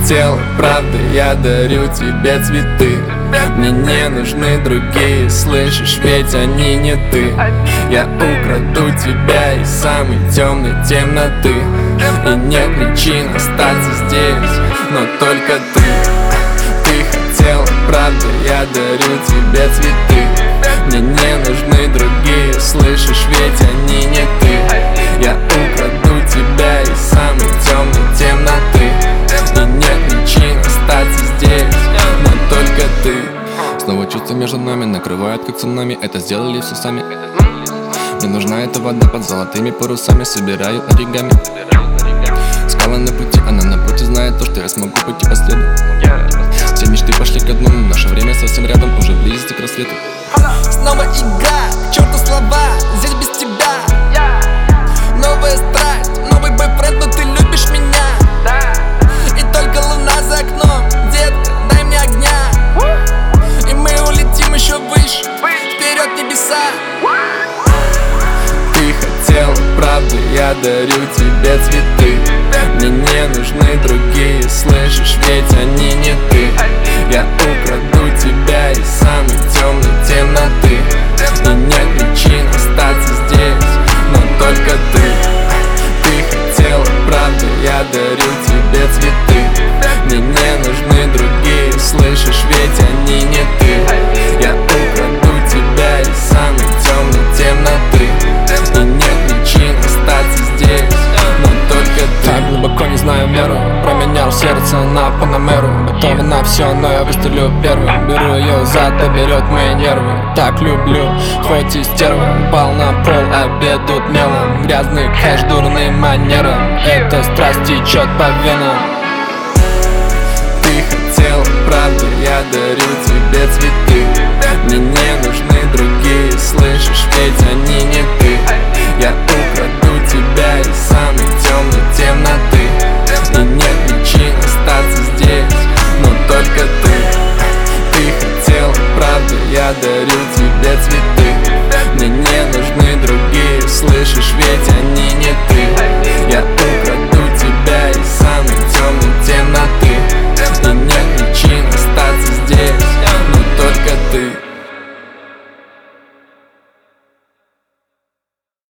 хотела правды, я дарю тебе цветы. Мне не нужны другие, слышишь, ведь они не ты. Я украду тебя из самой темной темноты. И нет причин остаться здесь, но только ты. Ты хотела правды, я дарю тебе цветы. Мне не нужны другие, слышишь, ведь они не ты. Я украду тебя из самой темной темноты. И нет причин остаться здесь, но только ты. Снова чувства между нами накрывают как цунами. Это сделали все сами. Мне нужна эта вода под золотыми парусами. Собираю оригами. Скала на пути, она на пути знает то, что я смогу пойти по следу. Все мечты пошли ко дну, наше время совсем рядом, уже близится к рассвету. Снова игра, к черту слова, здесь без тебя. Новая страсть, новый бойфренд, но ты любишь меня. И только луна за окном, детка, дай мне огня. И мы улетим еще выше, вперед небеса. Ты хотела правды, я дарю тебе цветы. Мне не нужны другие, слышишь, ведь они не ты. Я украду тебя из самой темной темноты. И нет причин остаться здесь, но только ты. Ты хотела правды, я дарю тебе цветы. Мне не нужны другие, слышишь, ведь они не ты. Я украду тебя из самой темной темноты. И нет причин остаться здесь, но только ты. Так глубоко не знаю меру, променял сердце на Панамеру. Готова на все, но я выстрелю первым. Беру ее зад, берет мои нервы. Так люблю, хоть и стерва. Упал на пол, обедут мелом. Грязный кэш, дурным манерам. Эта страсть течет по венам. Ты хотела правды, я дарю